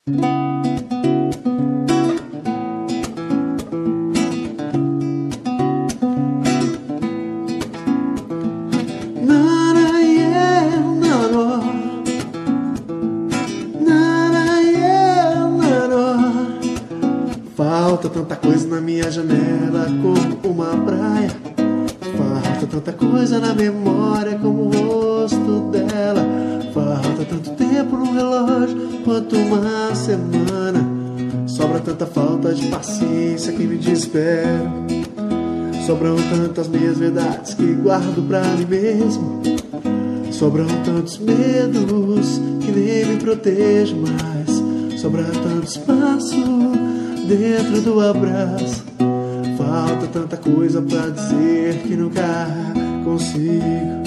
Falta tanta coisa na minha janela como uma praia. Falta tanta coisa na memória como o rosto dela. Falta tanto tempo no relógio quanto uma semana. Sobra tanta falta de paciência que me desespero. Sobram tantas minhas verdades que guardo pra mim mesmo. Sobram tantos medos que nem me protejo mais. Sobra tanto espaço dentro do abraço. Falta tanta coisa pra dizer que nunca consigo.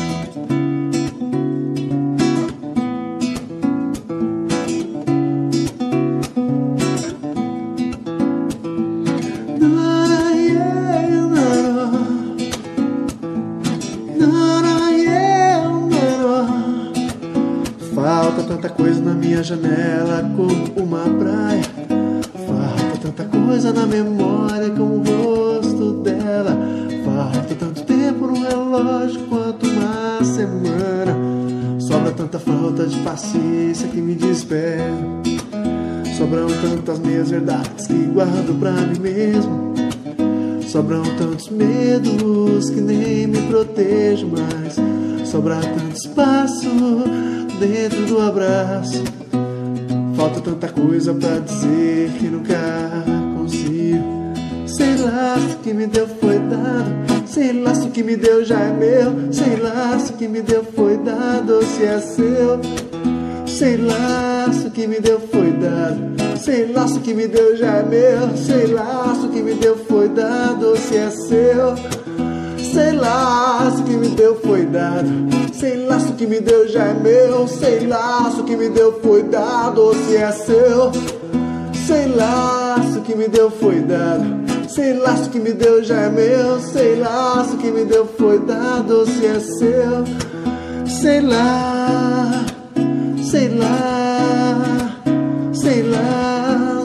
Falta tanta coisa na minha janela como uma praia. Falta tanta coisa na memória como o rosto dela. Falta tanto tempo no relógio quanto uma semana. Sobra tanta falta de paciência que me desespero. Sobram tantas minhas verdades que guardo pra mim mesmo. Sobram tantos medos que nem me protejo mais. Sobra tanto espaço dentro do abraço. Falta tanta coisa pra dizer que nunca consigo. Sei lá se o que me deu foi dado. Sei lá se o que me deu já é meu. Sei lá se o que me deu foi dado ou se é seu. Sei lá se o que me deu foi dado. Sei lá se o que me deu já é meu. Sei lá se o que me deu foi dado ou se é seu. Sei lá se o que me deu foi dado. Sei lá se o que me deu já é meu. Sei lá se o que me deu foi dado ou se é seu. Sei lá se o que me deu foi dado. Sei lá se o que me deu já é meu. Sei lá se o que me deu foi dado ou se é seu. Sei lá, sei lá, sei lá,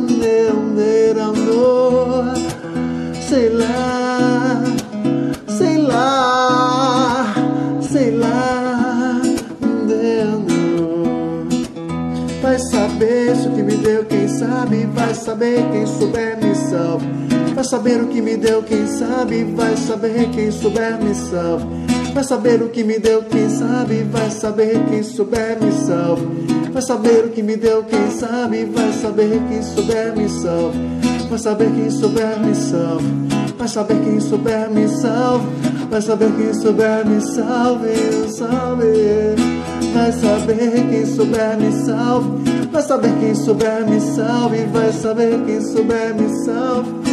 sei lá, sei lá, sei lá, vai saber se o que me deu, quem sabe, vai saber quem souber me salve. Vai saber o que me deu, quem sabe, vai saber quem souber me salve. Vai saber o que me deu, quem sabe, vai saber quem souber me salve. Vai saber o que me deu, quem sabe, vai saber quem souber me salve. Vai saber quem souber me salve. Vai saber quem souber me salve. Vai saber quem souber me salve, salve. Vai saber quem souber me salve. Vai saber quem souber me salve. Vai saber quem souber me salve.